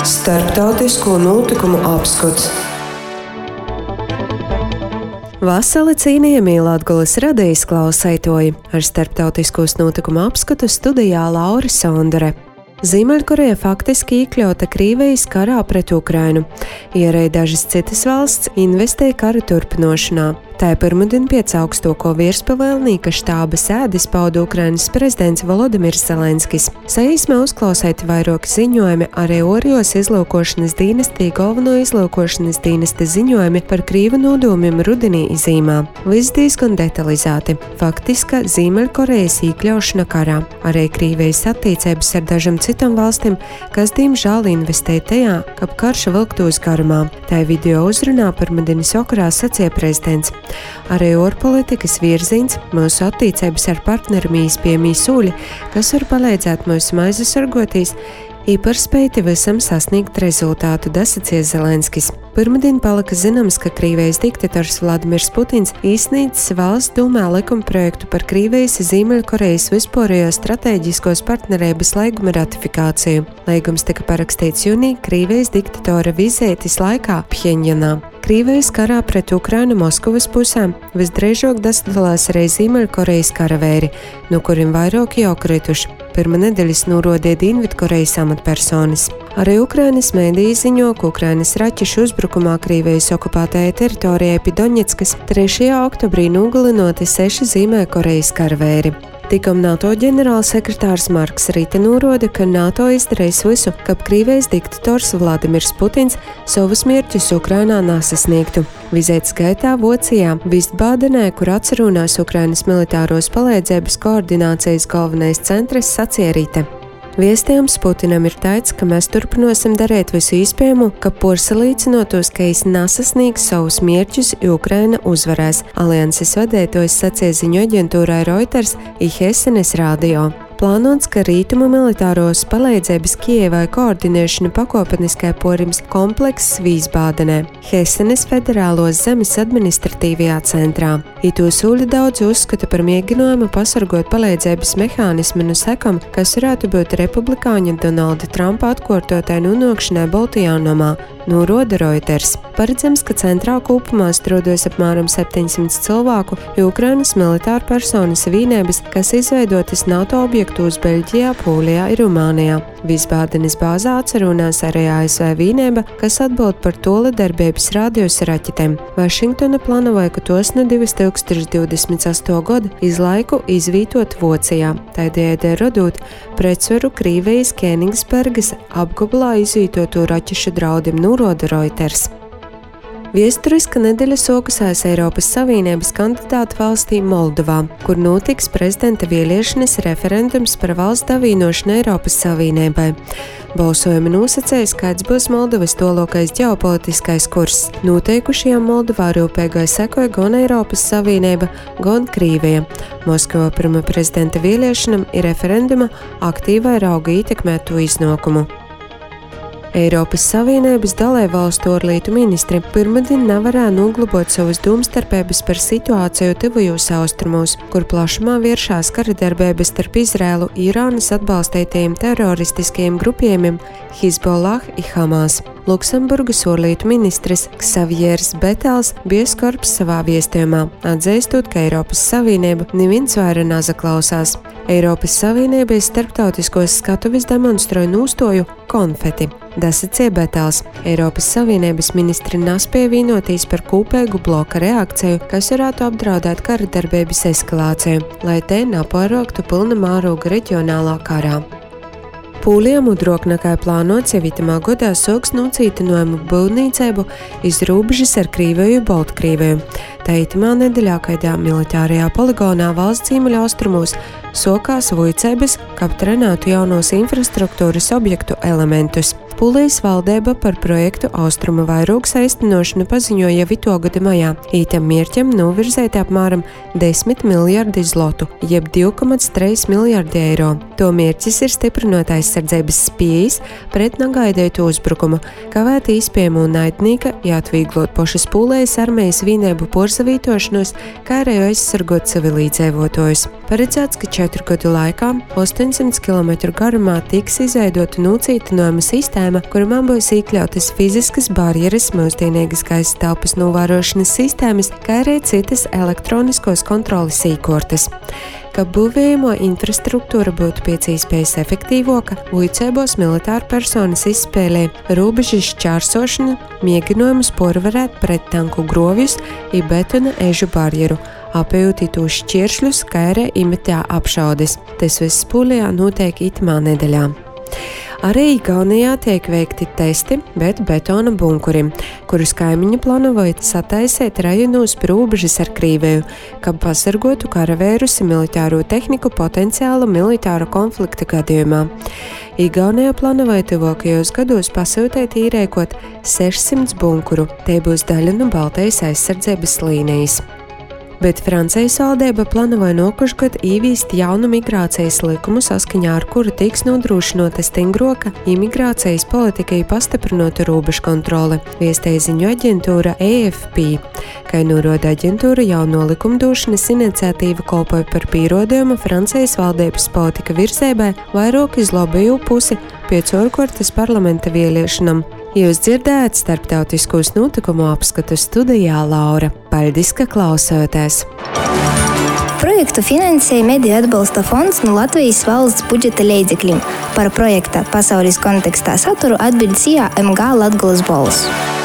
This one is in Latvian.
Starptautisko notikumu apskats. Vasali cīnījamie Latgoles radijas klausētoji ar starptautiskos notikumu apskatu studijā Laura Sondere. Ziemeļkoreja faktiski iekļauta Krievijas karā pret Ukrainu, ierēja dažas citas valsts investē kara turpināšanā. Tā pirmdien pēc augstoko virspavēlnieka štāba sēdes pauda Ukrainas prezidents Volodimirs Zelenskis. Saīsmē uzklausīti vairāki ziņojumi, arī Orijos izlūkošanas dienestī galveno izlūkošanas dienesta ziņojumi par Krīvu nodomiem rudenī izīmā. Viss diezgan detalizēti. Faktiska Ziemeļkorejas iekļaušana karā, arī Krievijas attiecības ar dažām citām valstīm, kas diemžēl investē tajā, ka karš vilktos garumā. Tā video uzrunā pirmdienas vakarā sacīja prezidents. Arī ārpolitikas virziens, mūsu attiecības ar partneriem īspējami sūļi, kas var palīdzēt mūsu aizsargotīs, īparspēti visam sasniegt rezultātu, sacīja Zelenskis. Pirmdien palika zināms, ka Krievijas diktators Vladimirs Putins izsniedzis valsts dūmā likumprojektu par Krievijas Ziemeļkorejas vispārējo stratēģiskos partnerības līguma ratifikāciju. Līgums tika parakstīts jūnija Krievijas diktatora vizītes laikā Pjenjanā. Krievijas karā pret Ukrainu Moskavas pusēm visdrīzāk dalās arī Ziemeļkorejas karavēri, no kuriem vairāki jau krituši. Pirmā nedēļas norodiet Dienvidkorejas amatpersonas. Arī Ukrainas mēdīji ziņo, ka Ukrainas raķešu uzbrukumā Krievijas okupētajai teritorijai pie Doņetskas 3. oktobrī nogalinoti 6 Ziemeļkorejas karavēri. Tikam NATO ģenerālsekretārs Marks Rīte norāda, ka NATO izdarīs visu, ka Krievijas diktators Vladimirs Putins savus mērķus Ukrainā nesasniegtu. Vizītes gaitā Vācijā, Vistbādenē, kur atsarunās Ukrainas militāros palīdzības koordinācijas galvenais centrs, sacīja Rīte. Viestījums Putinam ir teicis, ka mēs turpināsim darīt visu iespējamo, ka porcelīcinotos, ka viņš nesasniegs savus mērķus, Ukraina uzvarēs. Alianses vadītājs sacīja ziņu aģentūrai Reuters Hessenes radio. Plānots, ka rītumu militāros palīdzības Kijevai koordinēšana pakāpeniskai porims komplekss Vīsbādenē, Hessenes federālos zemes administratīvajā centrā. Itu sūļi daudz uzskata par mēģinājumu pasargot palīdzības mehānismu no sekam, kas varētu būt republikāņa Donalda Trumpa atkārtotai nonākšanai Baltijā namā, norāda Reuters. Paredzams, ka centrā kopumā strādājas apmēram 700 cilvēku, Ukrainas militāru personas vienības, kas izveidotas NATO objektos Beļģijā, Polijā un Rumānijā. Vīsbādenes bāzā atsarunās arī ASV vienība, kas atbild par tola darbības rādījus raķetēm. Vašingtona plānoja, ka tos no 2028. gada izlaiku izvītot Vācijā, tādējādi radot pretsvaru Krievijas Kēnigsbergas apgabalā izvītoto raķešu draudiem, norāda Reuters. Viesturiska nedēļa sokusās Eiropas Savienības kandidātu valstī Moldovā, kur notiks prezidenta vēlēšanas referendums par valsts davīnošanu Eiropas Savienībai. Balsojuma nosacējis, kāds būs Moldovas tolokais ģeopolitiskais kurs. Noteikušajām Moldovā rūpēgai sekoja gan Eiropas Savienība, gan Krievija. Moskava pirmā prezidenta vēlēšanam ir referenduma aktīvai rauga ietekmēt to iznākumu. Eiropas Savienības dalībvalstu ārlietu ministri pirmdien nevarēja noglabāt savas domstarpības par situāciju tuvajos austrumos, kur plašumā vēršās karadarbības starp Izraēlu, Irānas atbalstītajiem teroristiskajiem grupējumiem Hizbollah un Hamas. Luksemburgas ārlietu ministrs Ksavieris Betels bija skarbs savā viestījumā, atzīstot, ka Eiropas Savienība neviens vairāk nesaklausās. Eiropas Savienībai starptautiskos skatuves demonstrēja nostāju konfeti. Sacīja Betels. Eiropas Savienības ministri nespēja vienoties par kopīgu bloka reakciju, kas varētu apdraudēt kara darbības eskalāciju, lai te nepārāktu pilna mēroga reģionālā karā. Polijā mudrok nekā plānots jau itamā gadā sāks nocītinājumu būvniecību iz robežas ar Krieviju un Baltkrieviju. Tā itamā nedēļā kaidā militārajā poligonā valsts ziemeļaustrumos sākās vojcības, kā trenētu jaunos infrastruktūras objektu elementus. Polijas valdība par projektu Austrumu vairogs īstenošanu paziņoja jau ito gada maijā. Ītam mērķam novirzēti apmēram 10 miljardi zlotu, jeb 2,3 miljardi eiro. To mērķis ir stiprinot aizsardzības spējas pret negaidītu uzbrukumu, kavēt iespējamo naidnieka, jāatvieglot pašas Polijas armijas vienību porsavītošanos, kā arī aizsargot civilīdzīvotājus. Paredzēts, ka 4 gadu laikā 800 km garumā tiks izveidota nocītinājuma sistēma sistēma, kurā būs iekļautas fiziskas barjeras, mūsdienīgas gaisa telpas novērošanas sistēmas, kā arī citas elektroniskos kontroles iekārtas. Ka būvējamo infrastruktūra būtu pēc iespējas efektīvāka, uicēbos militāru personas izspēlē robežu šķērsošanu, mēģinājumus pārvarēt prettanku grovjus un betona ežu barjeru, apējot tos šķēršļus, kā arī imitē apšaudes. Tas viss Polijā notiek itamā nedēļā. Arī Igaunijā tiek veikti testi, bet betona bunkurim, kurus kaimiņi plānoja sataisīt rajonos pie robežas ar Krieviju, kad pasargotu karavērus militāro tehniku potenciālu militāra konflikta gadījumā. Igaunijā plānoja tuvākajos gados pasūtīt īrēkot 600 bunkuru, tie būs daļa no Baltijas aizsardzības līnijas. Bet Francijas valdība plānoja nākošgad ieviest jaunu migrācijas likumu, saskaņā ar kuru tiks nodrošināta stingroka imigrācijas politikai pastiprināta robežu kontrole, viestīja ziņu aģentūra AFP. Kā norāda aģentūra, jauno likumdošanas iniciatīva kalpoja par pierādījumu Francijas valdības politika virzībā vairāk uz labējo pusi pēc ārkārtas parlamenta vēlēšanām. Jūs dzirdējat starptautiskos notikumu apskatu studijā Laura. Paldies, ka klausāties! Projektu finansēja Mediju atbalsta fonds no Latvijas valsts budžeta līdzekļiem. Par projekta pasaules kontekstā saturu atbild SIA MG Latgoles balss.